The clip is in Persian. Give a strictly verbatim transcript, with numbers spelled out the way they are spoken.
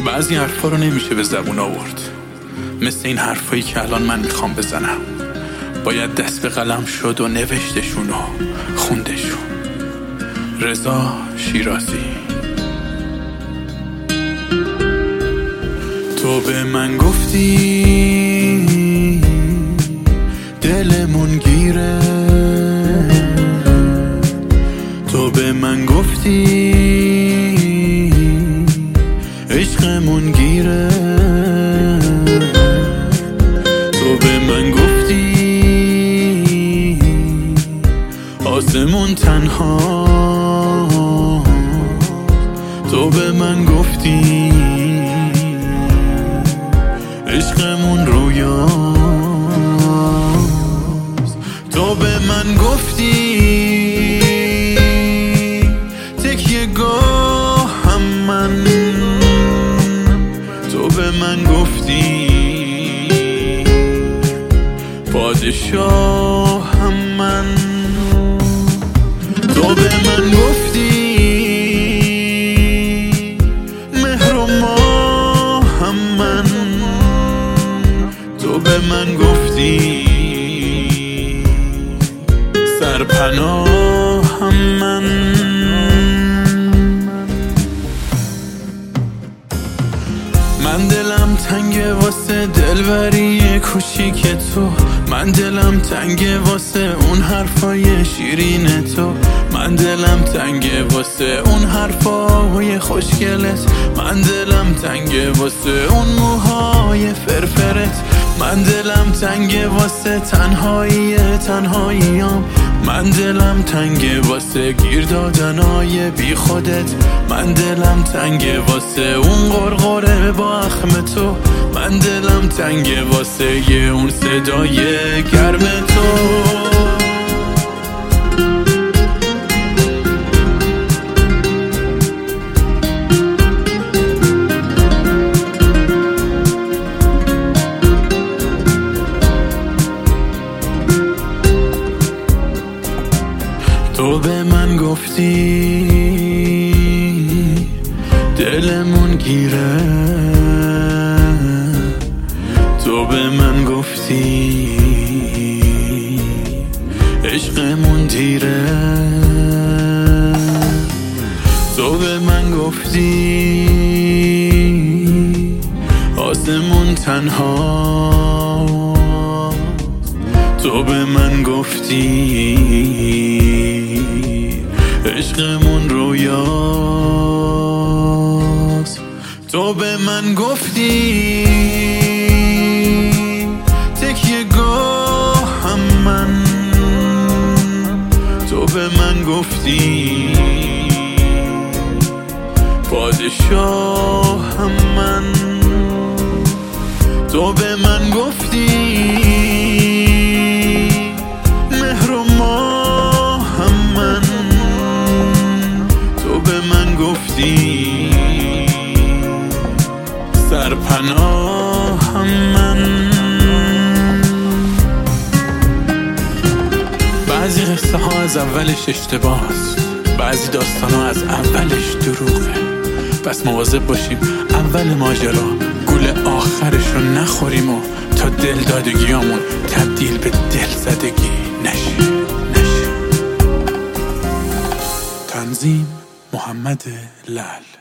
بعضی حرفا رو نمیشه به زبون آورد، مثل این حرفایی که الان من میخوام بزنم. باید دست به قلم شد و نوشتشون و خوندشون. رضا شیرازی. تو به من گفتی دلمون گیره، تو به من گفتی عشقمون گیره، تو به من گفتی آسمون تنها، تو به من گفتی عشقمون رویاست، تو به من گفتی تکیه گاهم من، تو به من گفتی پادشاهم من، تو به من گفتی مهر و ماهم من، تو به من گفتی سرپناهم من. من دلم تنگه واسه دلبری کوچیک تو، من دلم تنگه واسه اون حرفای شیرین تو، من دلم تنگه واسه اون حرفای خوشگلت، من دلم تنگه واسه اون موهای فرفرت، من دلم تنگه واسه تنهایی تنهاییام، من دلم تنگه واسه گیر دادنای بی خودت، من دلم تنگه واسه اون غرغره با اخم تو، من دلم تنگه واسه یه اون صدای گرم تو. تو به من گفتی دلمون گیره، تو به من گفتی عشقمون دیره، تو به من گفتی آسمون تنها، تو به من گفتی عشقمون رویاست، تو به من گفتی تکیه گاهم من، تو به من گفتی پادشاهم من، تو به من گفتی مهر و ماهم من، تو به من گفتی سرپناهم من. بعضی قصه ها از اولش اشتباهست، بعضی داستان ها از اولش دروغه، پس مواظب باشیم اول ماجرا گول آخرش رو نخوریم و تا دل دادگیامون تبدیل به دل زدگی نشه نشه. تنظیم محمد لعل.